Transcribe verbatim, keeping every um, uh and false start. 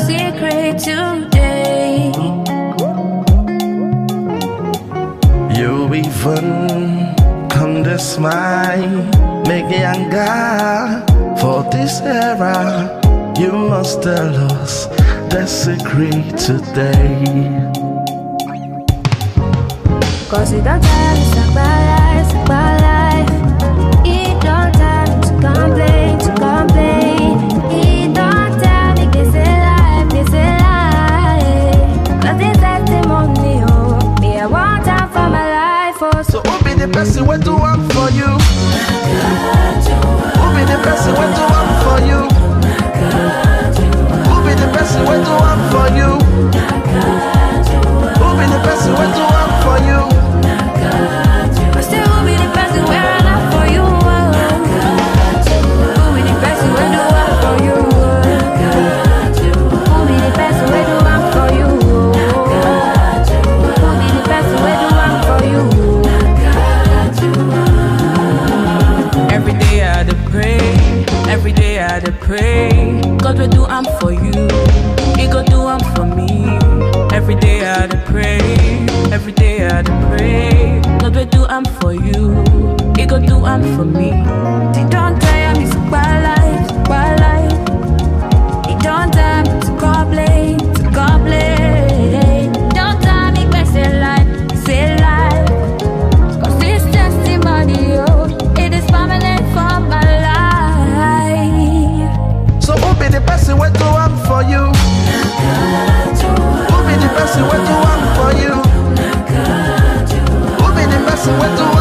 secret today. You even come to smile, make younger for this era. You must tell us the secret today. Cause it don't time to suck my life, suck my life. It don't time to complain, to complain. It don't time to get alive, get alive. Cause it's testimony, oh. Me, I want time for my life, oh. So who be the person who do one for you? Who be the person who do one for you? Who be the person who do one for you? Who be the person who do one for you? But still, who be the person where I not for you? Who be the person where do one for you? Who be the person where do one for you? Who be the person where do one for you? Every day I had to pray, every day I had to pray. God will do I'm for you, He go do I'm for me. Every day I had to pray, every day I had to pray. God will do I'm for you, He go do I'm for me. He don't tire me to buy life, to buy life. He don't tire me to complain, to complain. Don't tire me to say life, say life. Cause this testimony, oh, it is permanent for my life. So who be the person who do one for you? Who be the person who do one for you? Who be the person who do